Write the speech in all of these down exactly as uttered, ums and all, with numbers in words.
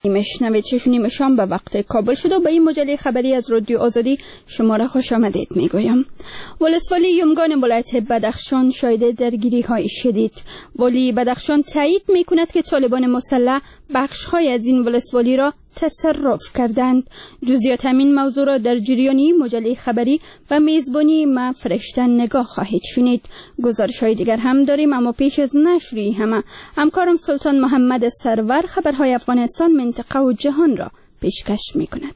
میشنوید چشونیم شام به وقت کابل شد و به این مجله خبری از رادیو آزادی شما را خوش آمدید میگویم. ولسوالی یمگان ولایت بدخشان شاهد درگیری های شدید. ولی بدخشان تایید میکند که طالبان مسلح بخش های از این ولسوالی را تصرف کردند. جزئیات همین موضوع را در جریانی مجله خبری و میزبانی ما فرشته نگاه خواهید شنید. گزارش های دیگر هم داریم، اما پیش از نشری همه همکارم سلطان محمد سرور خبرهای افغانستان، منطقه و جهان را پیشکش می کند.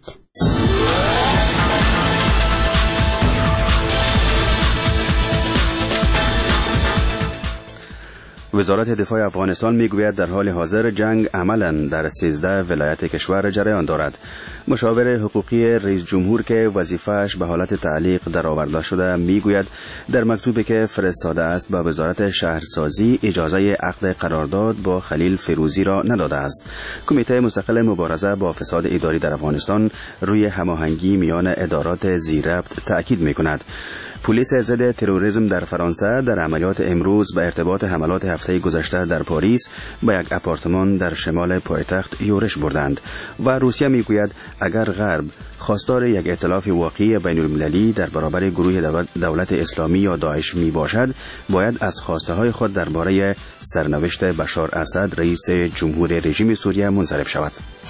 وزارت دفاع افغانستان میگوید در حال حاضر جنگ عملاً در سیزده ولایت کشور جریان دارد. مشاور حقوقی رئیس جمهور که وظیفه‌اش به حالت تعلیق درآورده شده میگوید در مکتوبی که فرستاده است به وزارت شهرسازی اجازه عقد قرارداد با خلیل فیروزی را نداده است. کمیته مستقل مبارزه با فساد اداری در افغانستان روی هماهنگی میان ادارات زیرربط تاکید میکند. پلیس ضد تروریسم در فرانسه در عملیات امروز به ارتباط حملات هفته گذشته در پاریس به یک آپارتمان در شمال پایتخت یورش بردند و روسیه میگوید اگر غرب خواستار یک ائتلاف واقعی بین المللی در برابر گروه دولت اسلامی یا داعش می باشد، باید از خواسته های خود درباره سرنوشت بشار اسد رئیس جمهور رژیم سوریه منصرف شود.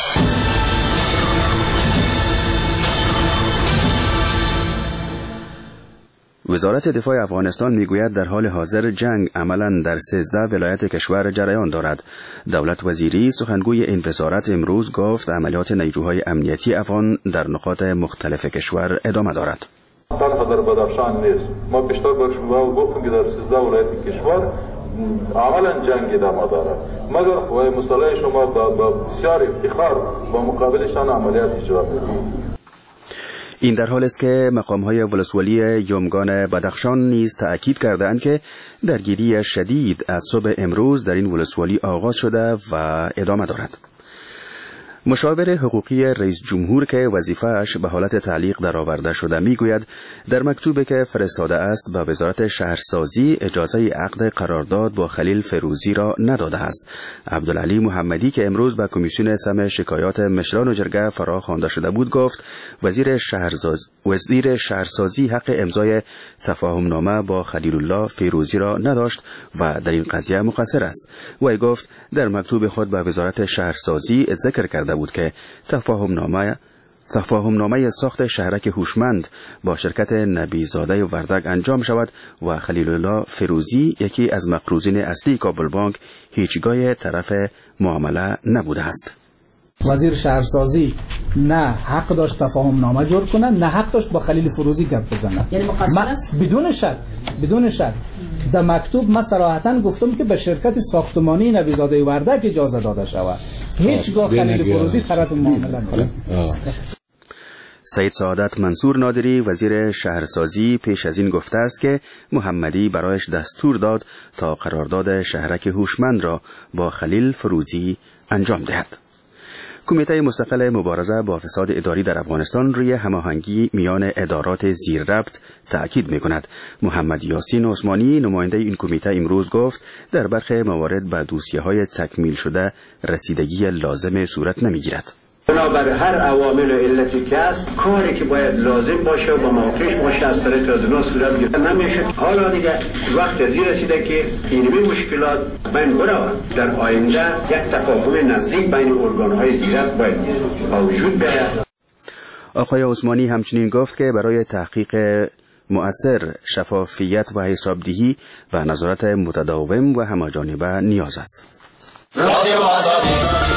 وزارت دفاع افغانستان میگوید در حال حاضر جنگ عملاً در سیزده ولایت کشور جریان دارد. دولت وزیری سخنگوی این وزارت امروز گفت عملیات نیروهای امنیتی افغان در نقاط مختلف کشور ادامه دارد. تنها در بدخشان نیست، ما بیشتر بر شما گفتم که در سیزده ولایت کشور عملاً جنگ ادامه دارد، مگر و مسئله شما با بسیار افتخار با مقابلشان عملیات اجرا می‌کنید. این در حال است که مقام‌های ولسوالی یمگان بدخشان نیز تأکید کردند که درگیری شدید از صبح امروز در این ولسوالی آغاز شده و ادامه دارد. مشاور حقوقی رئیس جمهور که وظیفه‌اش به حالت تعلیق درآورده شده میگوید در مکتوبی که فرستاده است به وزارت شهرسازی اجازه عقد قرارداد با خلیل فیروزی را نداده است. عبدالعلی محمدی که امروز به کمیسیون سم شکایات مشران و جرگه فرا خوانده شده بود گفت وزیر شهرساز وزیر شهرسازی حق امضای تفاهم نامه با خلیل الله فیروزی را نداشت و در این قضیه مقصر است. وی گفت در مکتوب خود به وزارت شهرسازی ذکر کرده بود که تفاهم نامه تفاهم نامه ساخت شهرک هوشمند با شرکت نبیزاده وردک انجام شود و خلیل الله فیروزی یکی از مقروضین اصلی کابل بانک هیچگاه طرف معامله نبوده است. وزیر شهرسازی نه حق داشت تفاهم نامه جور کنه، نه حق داشت با خلیل فیروزی گپ بزنه. یعنی مقصر است؟ بدون شک بدون شک در مکتوب من صراحتاً گفتم که به شرکت ساختمانی نبیزاده وردک اجازه داده شود، هیچگاه خلیل فیروزی طرف معامله نیست. سید سعادت منصور نادری وزیر شهرسازی پیش از این گفته است که محمدی برایش دستور داد تا قرارداد شهرک هوشمند را با خلیل فیروزی انجام دهد. کمیته مستقل مبارزه با فساد اداری در افغانستان روی هماهنگی میان ادارات زیرربط تأکید می‌کند. محمد یاسین عثمانی نماینده این کمیته امروز گفت در برخی موارد به دوسیه‌های تکمیل شده رسیدگی لازم صورت نمی‌گیرد. بنابر هر عوامل و علتی که است کاری که باید لازم باشه و با موقعش باشه از طریق تازنه صورت گرفته نمیشه. حالا دیگه وقت از این رسیده که اینمی مشکلات بین برود در آینده یک تفاهم نزدیک بین ارگان‌های زیرربط باید وجود بیاید. آقای عثمانی همچنین گفت که برای تحقیق مؤثر شفافیت و حسابدهی و نظارت متداوم و همه‌جانبه نیاز است. رادیو آزادی.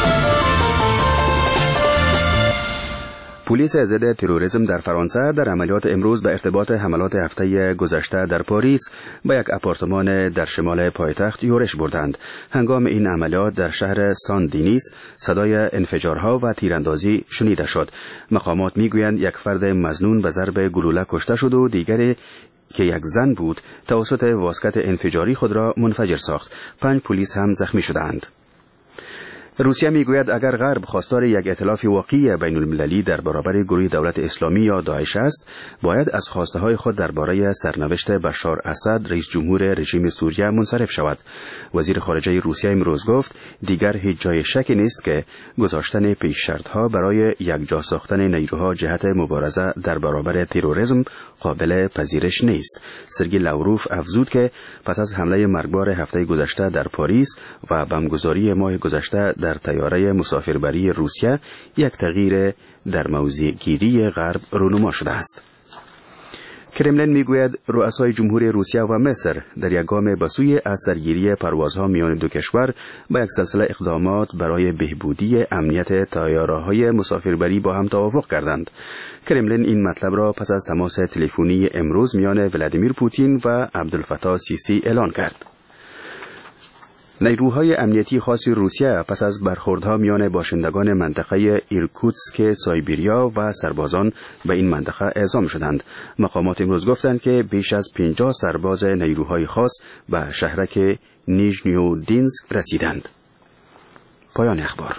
پلیس ضد تروریسم در فرانسه در عملیات امروز به ارتباط حملات هفته گذشته در پاریس به یک آپارتمان در شمال پایتخت یورش بردند. هنگام این عملیات در شهر سان دینیس صدای انفجارها و تیراندازی شنیده شد. مقامات میگویند یک فرد مظنون به ضرب گلوله کشته شد و دیگری که یک زن بود توسط واسکت انفجاری خود را منفجر ساخت. پنج پلیس هم زخمی شدند. روسیه میگوید اگر غرب خواستار یک ائتلاف واقعی بین المللی در برابر گروه دولت اسلامی یا داعش است، باید از خواسته های خود درباره سرنوشت بشار اسد رئیس جمهور رژیم سوریه منصرف شود. وزیر خارجه روسیه امروز گفت دیگر هیچ جای شکی نیست که گذاشتن پیش شرط ها برای یکجا ساختن نیروها جهت مبارزه در برابر تروریسم قابل پذیرش نیست. سرگئی لاوروف افزود که پس از حمله مرگبار هفته گذشته در پاریس و بمبگذاری ماه گذشته در طیاره مسافربری روسیه یک تغییر در موضع گیری غرب رونما شده است. کرملین میگوید رؤسای جمهوری روسیه و مصر در یک گام به سوی از سرگیری پروازها میان دو کشور با یک سلسله اقدامات برای بهبودی امنیت طیاره‌های مسافربری با هم توافق کردند. کرملین این مطلب را پس از تماس تلفنی امروز میان ولادیمیر پوتین و عبدالفتاح سیسی اعلان کرد. نیروهای امنیتی خاص روسیه پس از برخوردها میان باشندگان منطقه ایرکوتسک سایبریا و سربازان به این منطقه اعزام شدند. مقامات امروز گفتند که بیش از پنجاه سرباز نیروهای خاص به شهرک نیژنیودینسک رسیدند. پایان اخبار.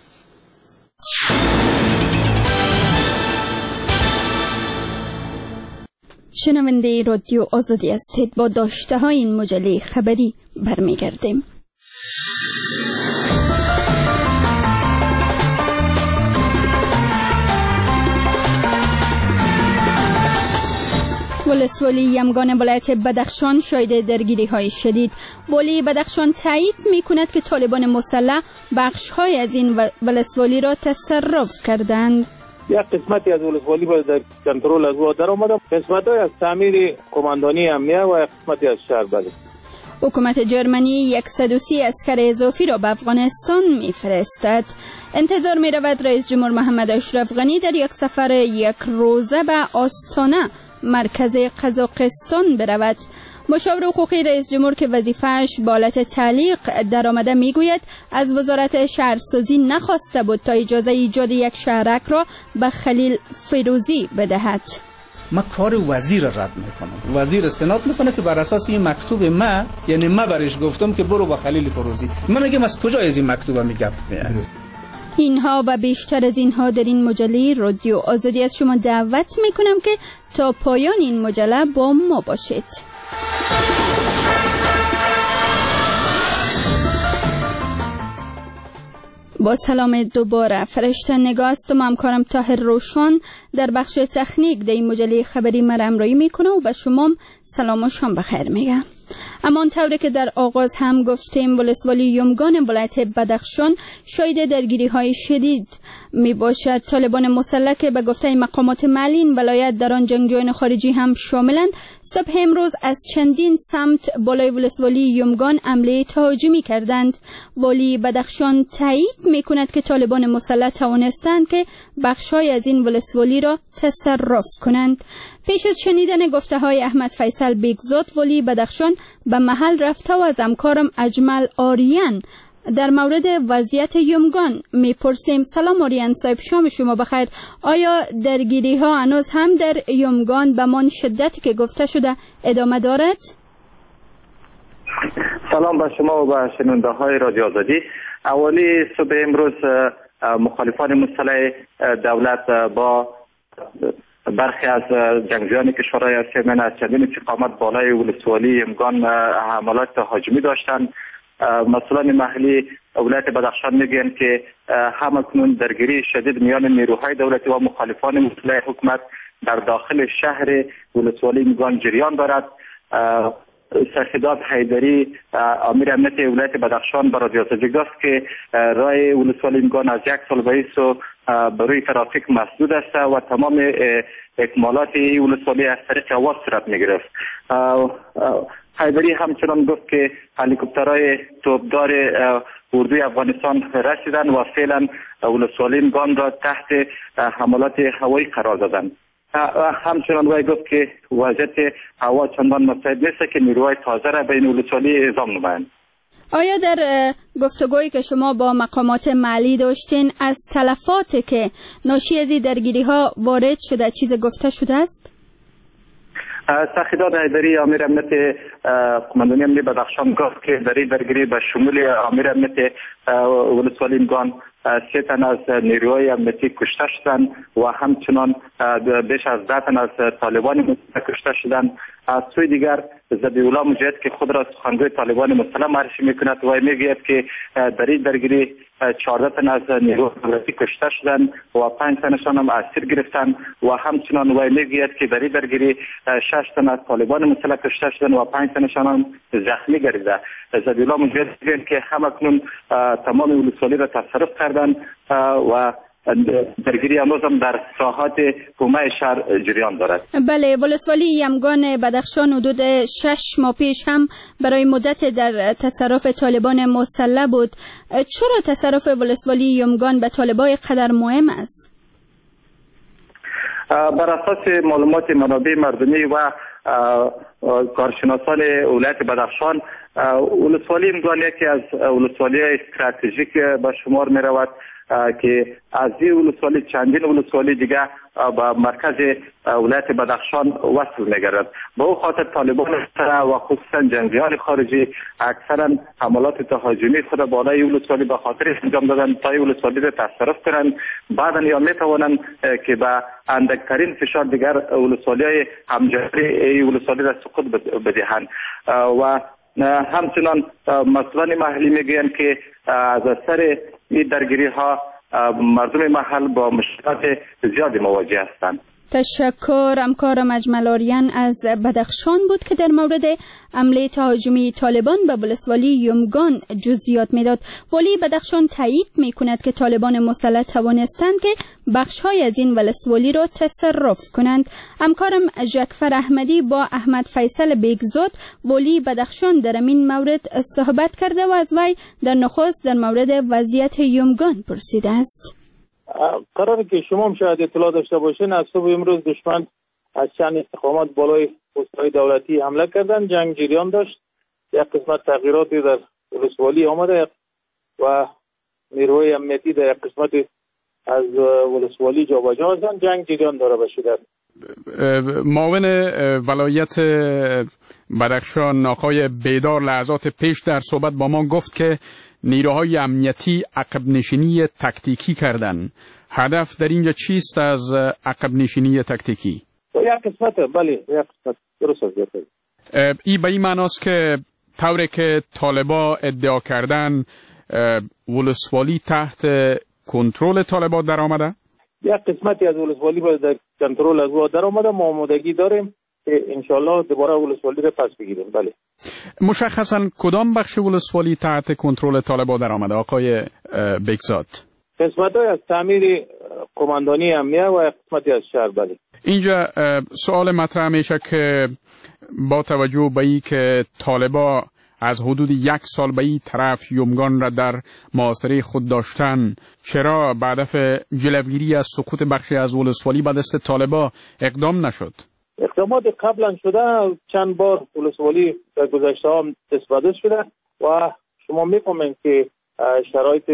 شنونده رادیو آزادی هستید. با داشته های این مجله خبری برمیگردیم. ولسوالی یمگان ولایت بدخشان شاهد درگیری های شدید. والی بدخشان تایید می کند که طالبان مسلح بخش های از این ولسوالی را تصرف کردند. یک قسمتی از ولسوالی با در کنترل از او در آمده، قسمت های از تعمیر قماندانی امنیه و قسمتی از شهر بله. حکومت جرمنی صد و سی عسکر اضافی را به افغانستان می‌فرستد. انتظار می‌رود رئیس جمهور محمد اشرف غنی در یک سفر یک روزه به آستانه مرکز قزاقستان برود. مشاور حقوقی رئیس جمهور که وظیفه‌اش با حالت تعلیق در آمده میگوید از وزارت شهرسازی نخواسته بود تا اجازه ایجاد یک شهرک را به خلیل فیروزی بدهد. ما کار وزیر رد میکنم. وزیر استناد میکنه که بر اساس این مکتوب ما، یعنی ما برش گفتم که برو با خلیل فیروزی. من میگم از کجا از این مکتوب میگم؟ اینها و بیشتر از اینها در این مجله رادیو آزادی از شما دعوت میکنم که تا پایان این مجله با ما باشید. با سلام دوباره، فرشته نگاه است و همکارم طاهر روشن در بخش تکنیک در این مجله خبری مرا همراهی میکنه و به شما سلام و شام بخیر میگه. اما آنطوری که در آغاز هم گفتیم، ولسوالی یمگان ولایت بدخشان شاهد درگیری های شدید می باشد. طالبان مسلح که به گفته مقامات محلی این ولایت در آن جنگجویان خارجی هم شاملند، صبح امروز از چندین سمت بالای ولسوالی یمگان حمله تهاجمی کردند. والی بدخشان تایید می کند که طالبان مسلح توانستند که بخشای از این ولسوالی را تصرف کنند. پیش از شنیدن گفته های احمد فیصل بیگزاد، والی بدخشان به محل رفته و از همکارم اجمل آریان در مورد وضعیت یمگان میپرسیم. سلام آریان صاحب، شام شما بخیر. آیا درگیری ها هنوز هم در یمگان به مان شدتی که گفته شده ادامه دارد؟ سلام به شما و به شنونده های رادیو آزادی. اولی صبح امروز مخالفان مسلح دولت با برخی از جنگجویان کشورهای آسیا من از چندین استقامت بالای ولسوالی یمگان حملات تهاجمی داشتند. مسئولان محلی ولایت بدخشان میگویند که همکنون درگیری شدید میان نیروهای دولتی و مخالفان مسلح حکومت در داخل شهر ولسوالی یمگان جریان دارد. سرخداد حیدری امیر امنیت ولایت بدخشان به رادیو آزادی گفت که راه ولسوالی یمگان از یک سال بعد و بروی ترافیک مسدود است و تمام اکمالات این ولسوالی از طریق هوا صورت میگرفت. حیدری همچنان گفت که هلیکوپترهای توپدار اردوی افغانستان رسیدند و فعلا ولسوالی یمگان را تحت حملات هوایی قرار دادند. همچنان وی گفت که وضعیت هوا چندان مساعد نیست که نیروهای تازه را به این ولسوالی اعزام نمایند. آیا در گفتگویی که شما با مقامات محلی داشتین از تلفاتی که ناشی از این درگیری ها وارد شده چیز گفته شده است؟ سخیداد حیدری امیر امنیت قماندانی امنیت بدخشان گفت که در این درگیری به شمول امیر امنیت ولسوالی یمگان سه تن از نیروهای امنیتی کشته شدند و همچنان بیش از ده تن از طالبان مسلح کشته شدند. از سوی دیگر ذبیح‌الله مجاهد که خود را سخنگوی طالبان مسلح معرفی میکند و میگوید که در این درگیری چهارده تن از نیروهای امنیتی کشته شدند و پنج تنشان هم اسیر گرفتند و همچنان و میگوید که در این درگیری شش تن از طالبان مسلح کشته شدند و پنج تنشان هم زخمی گردیده. ذبیح‌الله مجاهد میگوید که همکنون تمام ولسوالی را تصرف کردند و درگیری هنوزم در ساحات حومه شهر جریان دارد. بله، ولسوالی یمگان بدخشان حدود شش ماه پیش هم برای مدت در تصرف طالبان مسلح بود. چرا تصرف ولسوالی یمگان به طالبان قدر مهم است؟ بر اساس معلومات منابع مردمی و کارشناسان ولایت بدخشان، ولسوالی یمگان یکی از ولسوالی استراتژیک به شمار می رود که از این ولسوالی چندین ولسوالی دیگه به مرکز ولایت بدخشان وصل می‌گردد. به او خاطر طالبان و خصوصا جنگجویان خارجی اکثرا حملات تهاجمی خود بالای ولسوالی به خاطر انجام دادن تا این ولسوالی را تصرف کنند، بعدا یا میتوانند که به اندکترین فشار دیگر ولسوالی‌های همجوری این ولسوالی را سقوط بدهند. و همچنان مسئولان محلی میگویند که از اثر این درگیری ها مردم محل با مشکلات زیادی مواجه هستند. تشکر. همکارم اجمل آریان از بدخشان بود که در مورد حمله تهاجمی طالبان به ولسوالی یمگان جزئیات میداد. ولی بدخشان تایید میکند که طالبان مسلح توانستند که بخش‌های از این ولسوالی را تصرف کنند. همکارم جعفر احمدی با احمد فیصل بیگزاد ولی بدخشان در این مورد صحبت کرده و از وی در نخست در مورد وضعیت یمگان پرسیده است. قراره که شما هم شاید اطلاع داشته باشین، از صبح امروز دشمن از چند استقامت بالای پست‌های دولتی حمله کردن، جنگ جریان داشت، یک قسمت تغییراتی در ولسوالی آمده و نیروهای امنیتی در یک قسمت از ولسوالی جابجا هستند، جنگ جریان داره بشه. معاون ولایت بدخشان آقای بیدار لحظات پیش در صحبت با ما گفت که نیروهای امنیتی عقب نشینی تکتیکی کردن. هدف در اینجا چیست از عقب نشینی تکتیکی؟ یک قسمت، بله یک قسمت درست است. این به این معناست که طوری که طالبا ادعا کردن ولسوالی تحت کنترل طالبا در آمده؟ یک قسمتی از ولسوالی باید در کنترل از او در آمده. ما آمادگی داریم که انشالله دوباره ولسوالی رو پس بگیریم. بله. مشخصا کدام بخش ولسوالی تحت کنترل طالبان در آمده آقای بیگزاد؟ قسمت‌های از تعمیر قماندانی امنیه و قسمتی از شهر. بله. اینجا سوال مطرح میشه که با توجه به این که طالبان از حدود یک سال به این طرف یمگان را در محاصره خود داشتن، چرا به هدف جلوگیری از سقوط بخشی از ولسوالی به دست طالبان اقدام نشد؟ اقدامات قبلا شده، چند بار ولسوالی در گذشته هم استفاده شده و شما میفهمید که شرایط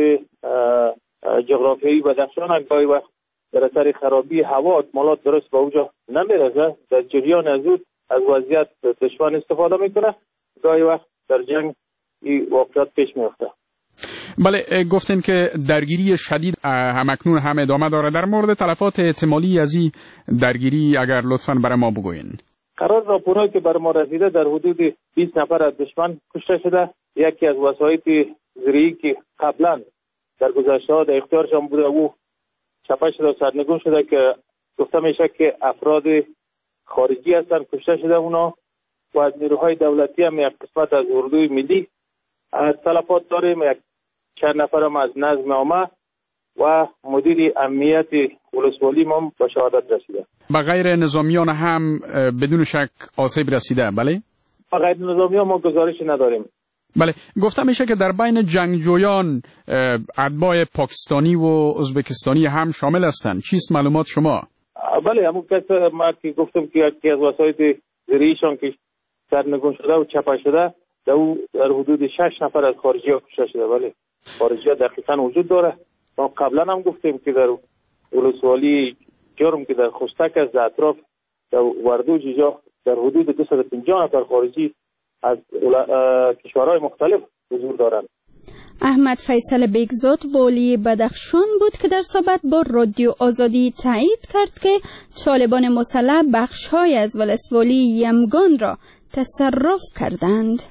جغرافیایی بدخشان گاهی وقت در اثر خرابی هوا اکمالات درست به اونجا نمیرسه، در جریان از اون از وضعیت دشمن استفاده میکنه، گاهی وقت در جنگ این واقعیت پیش میفته. بله، گفتین که درگیری شدید همکنون هم ادامه داره. در مورد تلفات احتمالی از این درگیری اگر لطفاً برای ما بگوین. قرار راپورهایی که برای ما رسیده در حدود بیست نفر از دشمن کشته شده. یکی از وسایط زرعی که قبلا در گذشته ها در اختیارشان بوده او چپه شده و سرنگون شده که گفته میشه که افراد خارجی هستند کشته شده اونا و از نیروهای دولتی هم یک قسمت از اردوی ملی تلفات داریم. یک چند نفر هم از نظم عامه و مدیر امنیت ولسوالی ما به شهادت رسیده. به غیر نظامیان هم بدون شک آسیب رسیده. بله؟ به غیر نظامیان ما گزارش نداریم. بله، گفته میشه که در بین جنگجویان اتباع پاکستانی و ازبکستانی هم شامل هستند. چیست معلومات شما؟ بله، همون کس ما که گفتم که یکی از وسایط زرعیشان که سرنگون شده و چپه شده در, در حدود شش نفر از خارجی ها کشته شده. بله، خارجی ها دقیقا وجود داره. ما قبلا هم گفتیم که در ولسوالی جرم که در خستک از اطراف در وردو جیجا در حدود دویست و پنجاه نفر خارجی از کشورهای مختلف حضور دارند. احمد فیصل بیگزاد والی بدخشان بود که در صحبت با رادیو آزادی تایید کرد که طالبان مسلح بخش‌های از ولسوالی یمگان را تصرف کردند.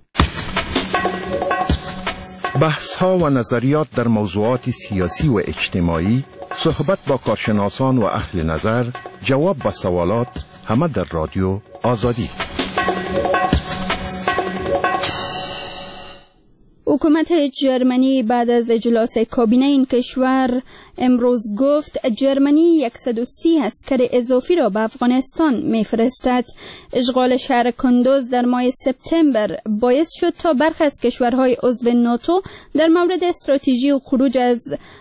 بحث‌ها و نظریات در موضوعات سیاسی و اجتماعی، صحبت با کارشناسان و اهل نظر، جواب به سوالات، همه در رادیو آزادی. حکومت جرمنی بعد از اجلاس کابینه این کشور امروز گفت جرمنی صد و سی عسکر اضافی را به افغانستان میفرستد. اشغال شهر کندوز در ماه سپتامبر باعث شد تا برخی از کشورهای عضو ناتو در مورد استراتژی و خروج از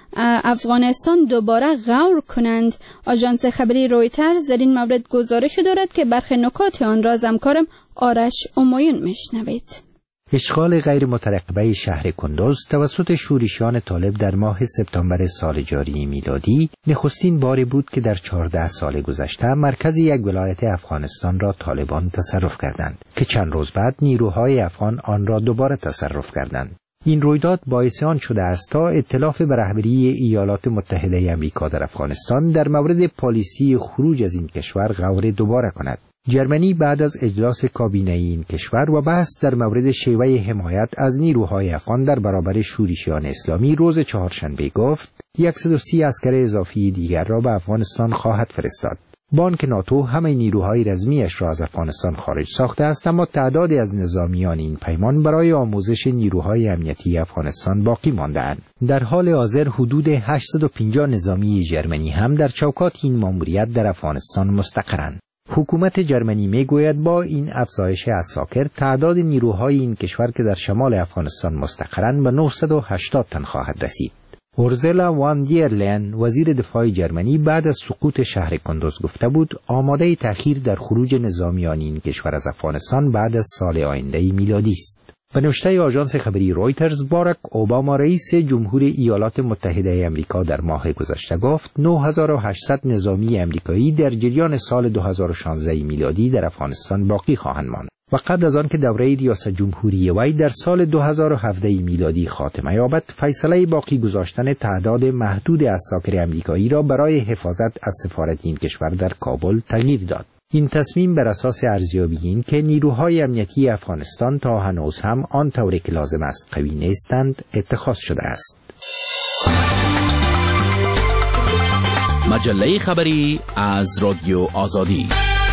افغانستان دوباره غور کنند. آژانس خبری رویترز در این مورد گزارش دارد که برخی نکات آن را از همکارم آرش امایون میشنوید. اشغال غیر مترقبه شهر کندوز توسط شورشیان طالب در ماه سپتامبر سال جاری میلادی نخستین باری بود که در چهارده سال گذشته مرکز یک ولایت افغانستان را طالبان تصرف کردند که چند روز بعد نیروهای افغان آن را دوباره تصرف کردند. این رویداد باعث آن شده است تا ائتلاف به رهبری ایالات متحده آمریکا در افغانستان در مورد پالیسی خروج از این کشور غور دوباره کند. جرمنی بعد از اجلاس کابینه این کشور و بحث در مورد شیوه حمایت از نیروهای افغان در برابر شورشیان اسلامی روز چهارشنبه گفت صد و سی عسکر اضافی دیگر را به افغانستان خواهد فرستاد. بانک ناتو همه نیروهای رزمیش را از افغانستان خارج ساخته است، اما تعدادی از نظامیان این پیمان برای آموزش نیروهای امنیتی افغانستان باقی مانده‌اند. در حال حاضر حدود هشتصد و پنجاه نظامی جرمنی هم در چوکات این ماموریت در افغانستان مستقرند. حکومت جرمنی میگوید با این افزایش عساکر تعداد نیروهای این کشور که در شمال افغانستان مستقرند به نهصد و هشتاد تن خواهد رسید. اورزلا وان دیرلین وزیر دفاع جرمنی بعد از سقوط شهر کندوز گفته بود آماده تأخیر در خروج نظامیان این کشور از افغانستان بعد از سال آینده میلادی است. به نوشته آژانس خبری رویترز، باراک اوباما رئیس جمهور ایالات متحده آمریکا در ماه گذشته گفت نه هزار و هشتصد نظامی آمریکایی در جریان سال دو هزار و شانزده میلادی در افغانستان باقی خواهند ماند و قبل از آن که دوره ریاست جمهوری وی در سال دو هزار و هفده میلادی خاتمه یابد، فیصله باقی گذاشتن تعداد محدود عساکر آمریکایی را برای حفاظت از سفارت این کشور در کابل تغییر داد. این تصمیم بر اساس ارزیابی این که نیروهای امنیتی افغانستان تا هنوز هم آن طوری که لازم است قوی نیستند اتخاذ شده است. مجله خبری از رادیو آزادی.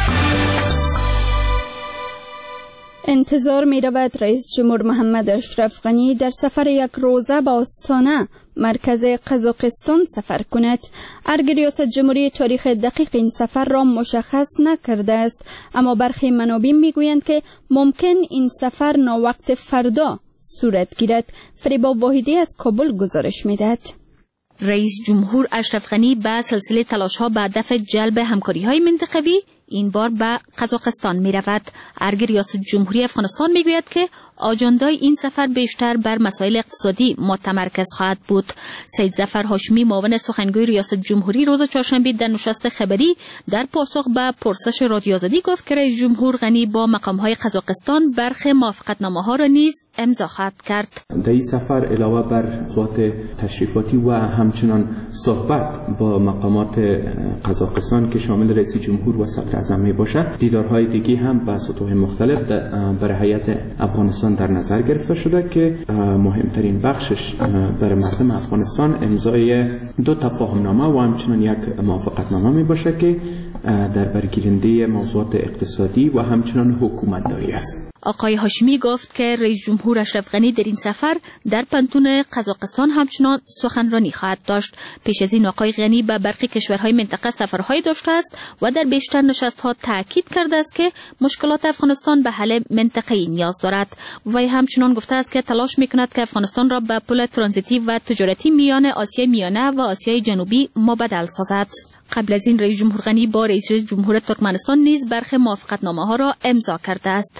انتظار می رود رئیس جمهور محمد اشرف غنی در سفر یک روزه به آستانه مرکز قزاقستان سفر کند. ارگ ریاست جمهوری تاریخ دقیق این سفر را مشخص نکرده است، اما برخی منابع می گویند که ممکن این سفر ناوقت فردا صورت گیرد. فریبا واحدی از کابل گزارش می دهد. رئیس جمهور اشرف غنی به سلسله تلاش‌ها به هدف جلب همکاری‌های منطقوی این بار به قزاقستان می رود. ارگ ریاست جمهوری افغانستان می گوید که آجندای این سفر بیشتر بر مسائل اقتصادی متمرکز خواهد بود. سید ظفر هاشمی معاون سخنگوی ریاست جمهوری روز چهارشنبه در نشست خبری در پاسخ به پرسش رادیو آزادی گفت که رئیس جمهور غنی با مقام‌های قزاقستان برخی موافقتنامه‌ها را نیز امضا خواهد کرد. در این سفر علاوه بر صحبت تشریفاتی و همچنان صحبت با مقامات قزاقستان که شامل رئیس جمهور و صدر اعظم می باشد، دیدارهای دیگه هم با سطوح مختلف برای هیئت افغانستان در نظر گرفته شده که مهمترین بخشش برای مردم افغانستان امضای دو تفاهمنامه و همچنان یک موافقتنامه می باشه که در برگیرنده موضوعات اقتصادی و همچنان حکومت داری است. آقای هاشمی گفت که رئیس جمهور اشرف غنی در این سفر در پنتون قزاقستان همچنان سخنرانی خواهد داشت. پیش از این آقای غنی به برخی کشورهای منطقه سفرهای داشته است و در بیشتر نشست‌ها تاکید کرده است که مشکلات افغانستان به حل منطقه‌ای نیاز دارد. وی همچنان گفته است که تلاش می‌کند که افغانستان را به پل ترانزیتی و تجارتی میان آسیای میانه و آسیای جنوبی مبدل سازد. قبل از این رئیس جمهور غنی با رئیس جمهور ترکمنستان نیز برخی موافقتنامه‌ها را امضا کرده است. در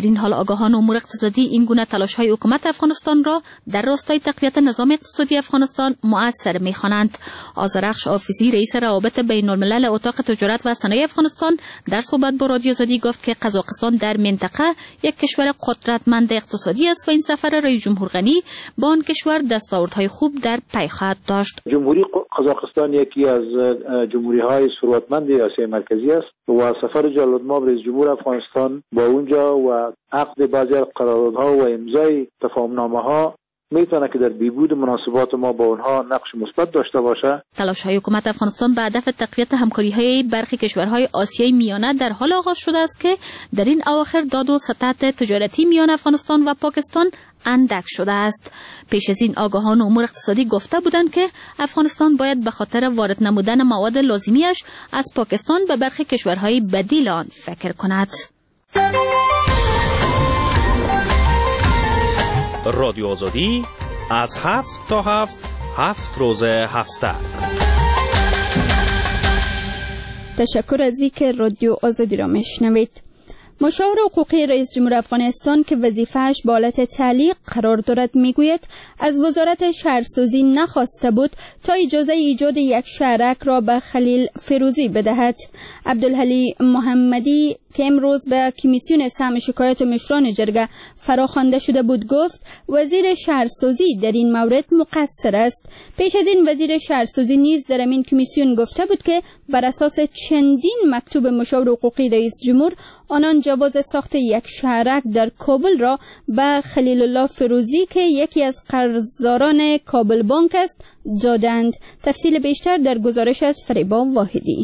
این حال آگاهان امور اقتصادی این گونه تلاش‌های حکومت افغانستان را در راستای تقویت نظام اقتصادی افغانستان مؤثر می‌خوانند. آذرخش حافظی رئیس روابط بین‌الملل اتاق تجارت و صنایع افغانستان در صحبت با رادیو آزادی گفت که قزاقستان در منطقه یک کشور قدرتمند اقتصادی است و این سفر رئیس جمهور غنی با آن کشور دستاوردهای خوب در پی خواهد داشت. جمهوری قزاقستان یکی از جمهوری‌های ثروتمند آسیای مرکزی است و سفر جلال‌المآب رئیس جمهور افغانستان با اونجا و عقد بعضی از قراردادها و امضای تفاهم‌نامه‌ها میتونه که در بهبود مناسبات ما با اونها نقش مثبت داشته باشه. تلاش‌های حکومت افغانستان به هدف تقویت همکاری‌های برخی کشورهای آسیای میانه در حال آغاز شده است که در این اواخر داد و ستد تجارتی میان افغانستان و پاکستان اندک شده است. پیش از این آگاهان امور اقتصادی گفته بودند که افغانستان باید به خاطر وارد نمودن مواد لازمیش از پاکستان به برخی کشورهای بدیل آن فکر کند. رادیو آزادی از هفت تا هفت هفت روز هفته. تشکر از اینکه رادیو آزادی را میشنوید. مشاور حقوقی رئیس جمهور افغانستان که وظیفه‌اش به حالت تعلیق قرار دارد میگوید از وزارت شهرسازی نخواسته بود تا اجازه ایجاد یک شهرک را به خلیل فیروزی بدهد. عبدالحلی محمدی که امروز به کمیسیون سهم شکایات مشران جرگه فراخوانده شده بود گفت وزیر شهرسازی در این مورد مقصر است. پیش از این وزیر شهرسازی نیز در این کمیسیون گفته بود که بر اساس چندین مکتوب مشاور حقوقی رئیس جمهور آنان جواز ساخت یک شهرک در کابل را به خلیل الله فیروزی که یکی از قرضداران کابل بانک است دادند. تفصیل بیشتر در گزارش از فریبا واحدی.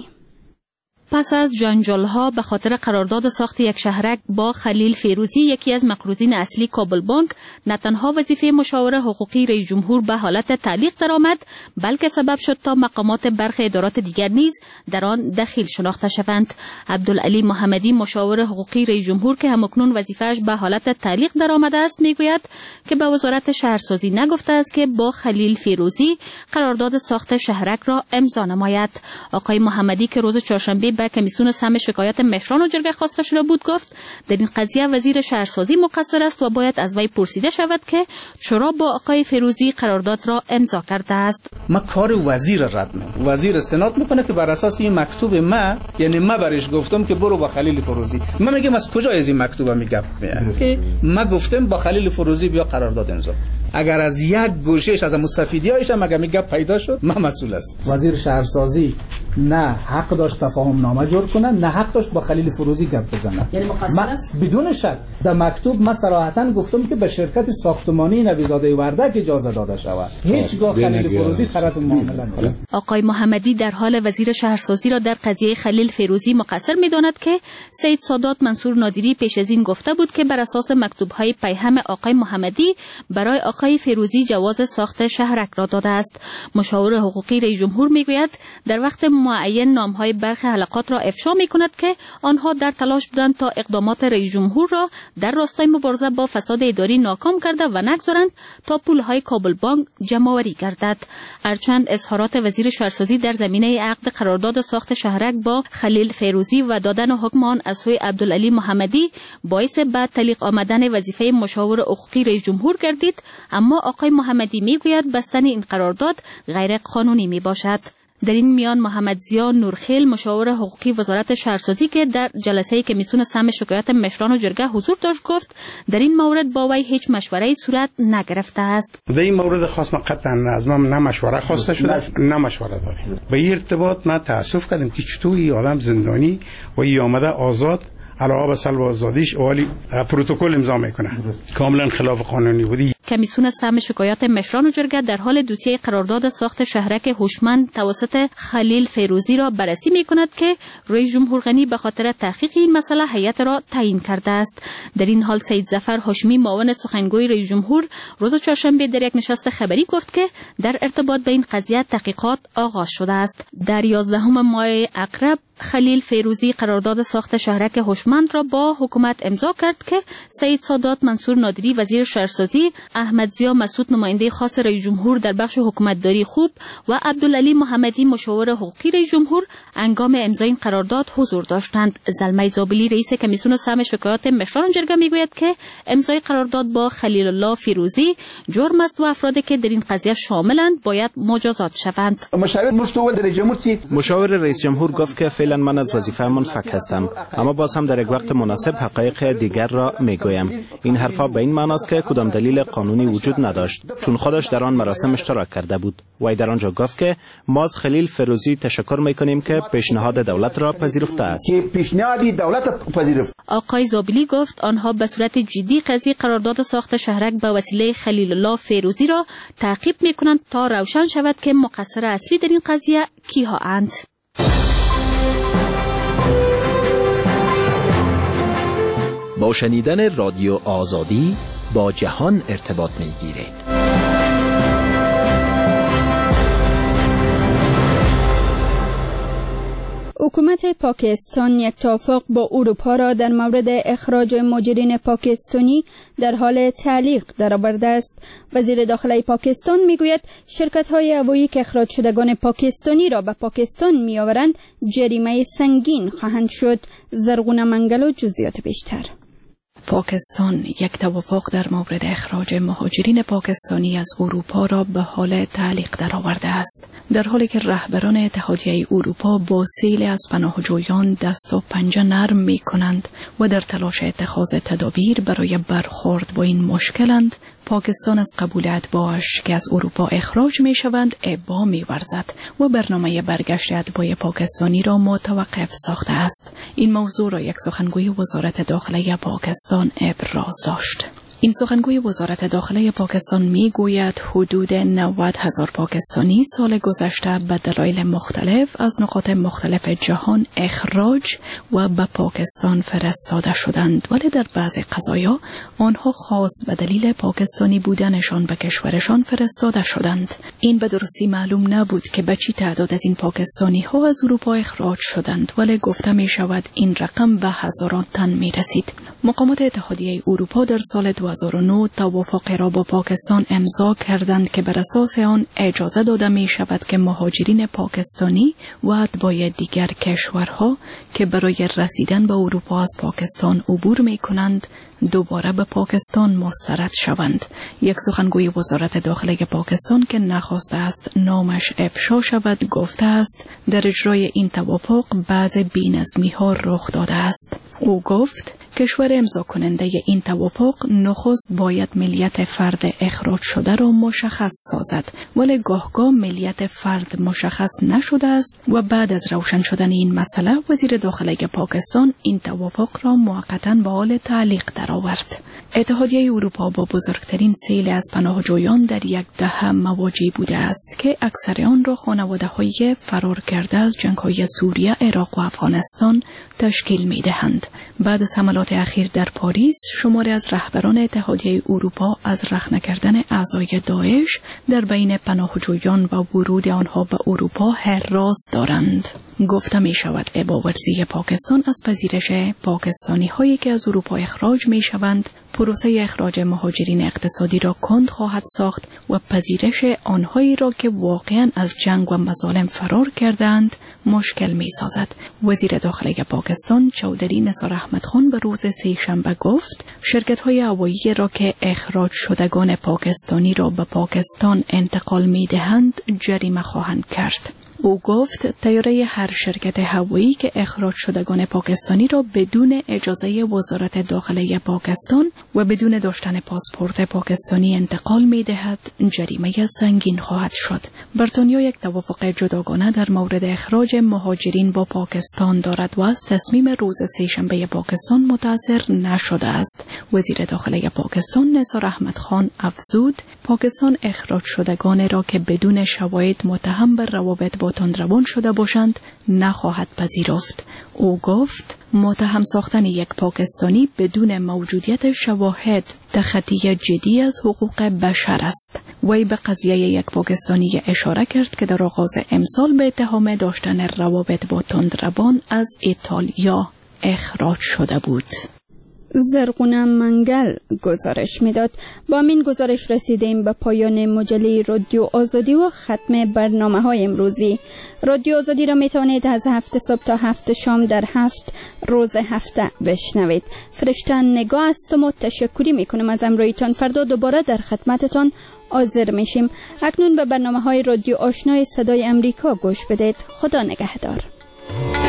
پس از جنجال‌ها به خاطر قرارداد ساخت یک شهرک با خلیل فیروزی یکی از مقروضین اصلی کابل بانک، نه تنها وظیفه مشاور حقوقی رئیس جمهور به حالت تعلیق درآمد، بلکه سبب شد تا مقامات برخی ادارات دیگر نیز در آن دخیل شناخته شوند. عبدالعلی محمدی مشاور حقوقی رئیس جمهور که همکنون وظیفه‌اش به حالت تعلیق درآمده است میگوید که به وزارت شهرسازی نگفته است که با خلیل فیروزی قرارداد ساخت شهرک را امضا نماید. آقای محمدی که روز چهارشنبه به کمیسیون سهم شکایات مشران و جرگه خواسته شده بود گفت در این قضیه وزیر شهرسازی مقصر است و باید از وی پرسیده شود که چرا با آقای فیروزی قرارداد را امضا کرده است. ما کار وزیر رد میکنم. وزیر استناد میکنه که بر اساس این مکتوب ما، یعنی ما برش گفتم که برو با خلیل فیروزی. من میگم از کجا از این مکتوب میگم که ما گفتم با خلیل فیروزی بیا قرارداد امضا. اگر از یک گوشهش از مستفیدیایش هم اگه میگم پیدا شد ما مسئول است. وزیر شهرسازی نه حق داشت تفاهم نامه جور کنه، نه حق داشت با خلیل فیروزی گپ بزنه. یعنی مقصر است بدون شک. در مکتوب من صراحتاً گفتم که به شرکت ساختمانی نویزاده وردک اجازه داده شود. هیچگاه خلیل فیروزی طرف معامله نکرد. آقای محمدی در حال وزیر شهرسازی را در قضیه خلیل فیروزی مقصر می‌داند که سید سادات منصور نادری پیش از این گفته بود که بر اساس مکتوب‌های پیهم آقای محمدی برای آقای فیروزی جواز ساخت شهرک را داده است. مشاور حقوقی رئیس جمهور میگوید در وقت معین نام‌های برخی حلقات را افشا می‌کند که آنها در تلاش بودند تا اقدامات رئیس جمهور را در راستای مبارزه با فساد اداری ناکام کرده و نگذارند تا پول‌های کابل بانک جمع‌آوری گردد. هرچند اظهارات وزیر شهرسازی در زمینه عقد قرارداد ساخت شهرک با خلیل فیروزی و دادن حکم آن از سوی عبدالعلی محمدی باعث به تعلیق آمدن وظیفه مشاور حقوقی رئیس جمهور گردید، اما آقای محمدی میگوید بستن این قرارداد غیر قانونی میباشد. در این میان محمد ضیا نورخیل مشاور حقوقی وزارت شهرسازی که در جلسه کمیسیون سهم شکایات مشران و جرگه حضور داشت گفت در این مورد با وی هیچ مشوره‌ای صورت نگرفته است. در این مورد خاص ما قطعا از ما نه مشوره خواسته شده نه مشوره دادیم. به این ارتباط ما تاسف کردیم که چطور این آدم زندانی و این آمده آزاد علاوه به سلب آزادیش اولی پروتکل امضا میکنه، کاملا خلاف قانونی بودی. کمیسیون سهم شکایات مشران و جرگه در حال دوسیه قرارداد ساخت شهرک هوشمند توسط خلیل فیروزی را بررسی میکند که رئیس جمهور غنی به خاطر تحقیق این مسئله هیئت را تعیین کرده است. در این حال سید ظفر هاشمی معاون سخنگوی رئیس جمهور روز چهارشنبه در یک نشست خبری گفت که در ارتباط به این قضیه تحقیقات آغاز شده است. در یازدهم ماه عقرب خلیل فیروزی قرارداد ساخت شهرک هوشمند را با حکومت امضا کرد که سید سادات منصور نادری وزیر شهرسازی احمدضیا مسعود نماینده خاص رئیس جمهور در بخش حکومتداری خوب و عبدالعلی محمدی مشاور حقوقی رئیس جمهور انگام امضای این قرارداد حضور داشتند. زلمه زابلی رئیس کمیسیون سهم شکایات مشران جرگه میگوید که امضای قرارداد با خلیل الله فیروزی جرم است و افرادی که در این قضیه شاملند باید مجازات شوند. مشاور رئیس جمهور گفت که فعلا من از وظیفه من فک هستم، اما باز هم در یک وقت مناسب حقایق دیگر را میگویم. این حرفا به این معناست که کدام دلیل قانونی وجود نداشت، چون خودش در آن مراسم اشتراک کرده بود. وی در آنجا گفت که ما از خلیل فیروزی تشکر میکنیم که پیشنهاد دولت را پذیرفته است. آقای زابلی گفت آنها به صورت جدی قضیه قرارداد ساخت شهرک به وسیله خلیل الله فیروزی را تعقیب میکنند تا روشن شود که مقصر اصلی در این قضیه کیها اند. با شنیدن رادیو آزادی با جهان ارتباط میگیرید. حکومت پاکستان یک توافق با اروپا را در مورد اخراج مهاجرین پاکستانی در حال تعلیق درآورده است. وزیر داخله پاکستان میگوید شرکت‌های هوایی که اخراج شدگان پاکستانی را به پاکستان میآورند جریمه سنگین خواهند شد. زرغونه منگل و جزئیات بیشتر. پاکستان یک توافق در مورد اخراج مهاجرین پاکستانی از اروپا را به حال تعلیق درآورده است، در حالی که رهبران اتحادیه اروپا با سیل از پناهجویان دست و پنجه نرم می کنند و در تلاش اتخاذ تدابیر برای برخورد با این مشکلند. پاکستان از قبول اتباعش که از اروپا اخراج می شوند ابا می ورزد و برنامه برگشت اتباع پاکستانی را متوقف ساخته است. این موضوع را یک سخنگوی وزارت داخله پاکستان ابراز داشت. این سخنگوی وزارت داخله پاکستان می گوید حدود نود هزار پاکستانی سال گذشته به دلایل مختلف از نقاط مختلف جهان اخراج و به پاکستان فرستاده شدند، ولی در بعضی قضایا آنها خاص به دلیل پاکستانی بودنشان به کشورشان فرستاده شدند. این به درستی معلوم نبود که به چی تعداد از این پاکستانی ها از اروپا اخراج شدند، ولی گفته می شود این رقم به هزاران تن می رسید. مقامات اتحادیه اروپا در سال دو هزار و نه توافقی را با پاکستان امضا کردند که بر اساس آن اجازه داده می شود که مهاجرین پاکستانی و اتباع دیگر کشورها که برای رسیدن به اروپا از پاکستان عبور می کنند دوباره به پاکستان مسترد شوند. یک سخنگوی وزارت داخله پاکستان که نخواسته است نامش افشا شود گفته است در اجرای این توافق بعض بی‌نظمی ها رخ داده است. او گفت کشور امضا کننده این توافق نخست باید ملیت فرد اخراج شده را مشخص سازد، ولی گاهگاه ملیت فرد مشخص نشده است و بعد از روشن شدن این مسئله وزیر داخله پاکستان این توافق را موقتا به حال تعلیق درآورد. اتحادیه اروپا با بزرگترین سیل از پناهجویان در یک دهه مواجه بوده است که اکثر آن را خانواده‌های فرار کرده از جنگ‌های سوریه، عراق و افغانستان تشکیل می‌دهند. بعد از حملات اخیر در پاریس، شماری از رهبران اتحادیه اروپا از رخنه کردن اعضای داعش در بین پناهجویان و ورود آنها به اروپا حراس دارند. گفته می شود اباورزی پاکستان از پذیرش پاکستانی هایی که از اروپا اخراج می شوند پروسه اخراج مهاجرین اقتصادی را کند خواهد ساخت و پذیرش آنهایی را که واقعا از جنگ و مظالم فرار کردند مشکل می سازد. وزیر داخله پاکستان چودری نثار احمد خان به روز سه‌شنبه گفت شرکت های هوایی را که اخراج شدگان پاکستانی را به پاکستان انتقال می دهند جریمه خواهند کرد. او گفت طیاره هر شرکت هوایی که اخراج شدگان پاکستانی را بدون اجازه وزارت داخله پاکستان و بدون داشتن پاسپورت پاکستانی انتقال می دهد جریمه سنگین خواهد شد. بریتانیا یک توافق جداگانه در مورد اخراج مهاجرین با پاکستان دارد و از تصمیم روز سه‌شنبه پاکستان متاثر نشده است. وزیر داخله پاکستان نثار احمد خان افزود پاکستان اخراج شدگان را که بدون شواهد متهم به روابط با تندروان شده باشند نخواهد پذیرفت. او گفت متهم ساختن یک پاکستانی بدون موجودیت شواهد تخطی جدی از حقوق بشر است. وی به قضیه یک پاکستانی اشاره کرد که در آغاز امسال به اتهام داشتن روابط با تندروان از ایتالیا اخراج شده بود. زرغونه منگل گزارش میداد. با این گزارش رسیدیم به پایان مجله رادیو آزادی و ختم برنامه های امروزی. رادیو آزادی را می توانید از هفت صبح تا هفت شام در هفت روز هفته بشنوید. فرشته نگاه هستم و تشکری می کنم از امرویتان. فردا دوباره در خدمتتان حاضر میشیم. اکنون به برنامه های رادیو آشنای صدای امریکا گوش بدید. خدا نگهدار.